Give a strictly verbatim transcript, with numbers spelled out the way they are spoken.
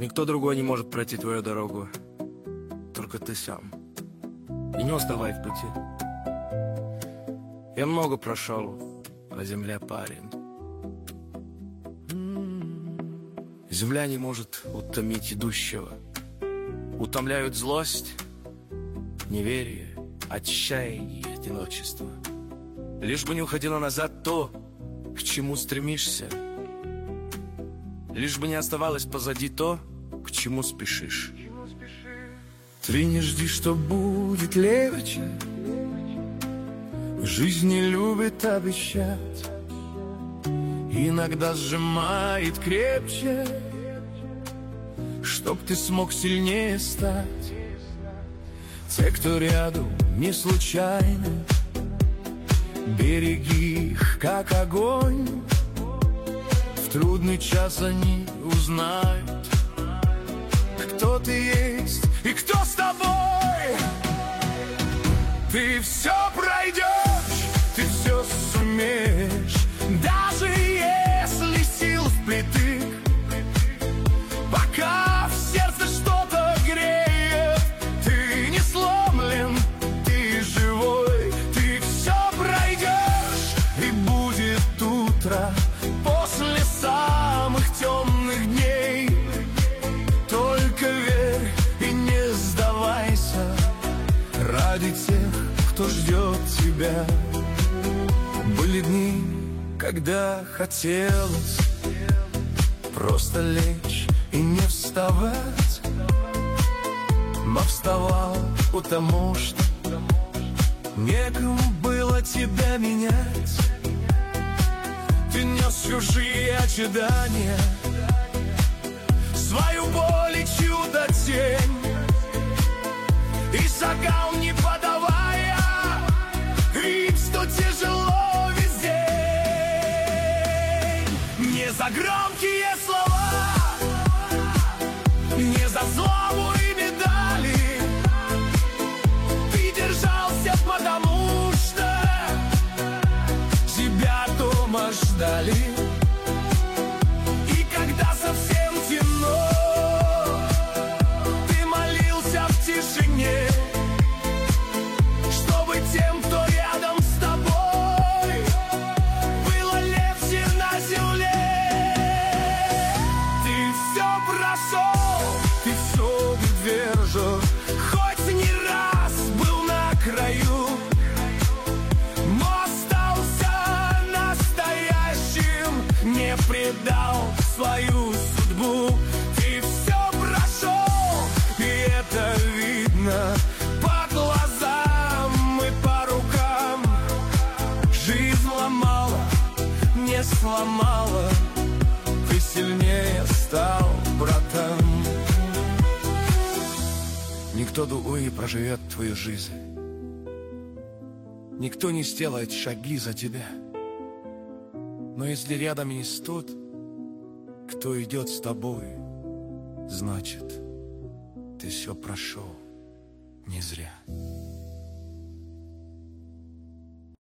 Никто другой не может пройти твою дорогу, только ты сам. И не уставай в пути. Я много прошел по земле, парень. Земля не может утомить идущего. Утомляют злость, неверие, отчаяние и одиночество. Лишь бы не уходило назад то, к чему стремишься. Лишь бы не оставалось позади то, к чему спешишь. Ты не жди, что будет легче. Жизнь не любит обещать. Иногда сжимает крепче, чтоб ты смог сильнее стать. Те, кто рядом, не случайно. Береги их, как огонь. В трудный час они узнают, кто ты есть и кто с тобой. Ты все пройдешь, ты все сумеешь, даже если сил впритык. Пока в сердце что-то греет, ты не сломлен, ты живой. Ты все пройдешь, и будет утро после самых темных дней. Только верь и не сдавайся ради тех, кто ждет тебя. Были дни, когда хотелось просто лечь и не вставать, но вставал, потому что некому было тебя менять. Ты нес чужие ожидания, свою боль и чудо тень, и шагал, не подавая вид, что тяжело весь день. Не за громкие слова, не за славу и медали. Ты держался, потому что тебя дома ждали. И когда совсем темно, ты молился в тишине, чтобы тем, кто рядом с тобой, было легче на земле. Ты все прошел, ты все выдержал, хоть не раз был на краю, но остался настоящим, не предал свою судьбу. Ты все прошел, и это видно по глазам и по рукам. Жизнь ломала, не сломала, ты сильнее стал, братан. Никто другой не проживет твою жизнь, никто не сделает шаги за тебя. Но если рядом есть тот, кто идет с тобой, значит, ты все прошел не зря.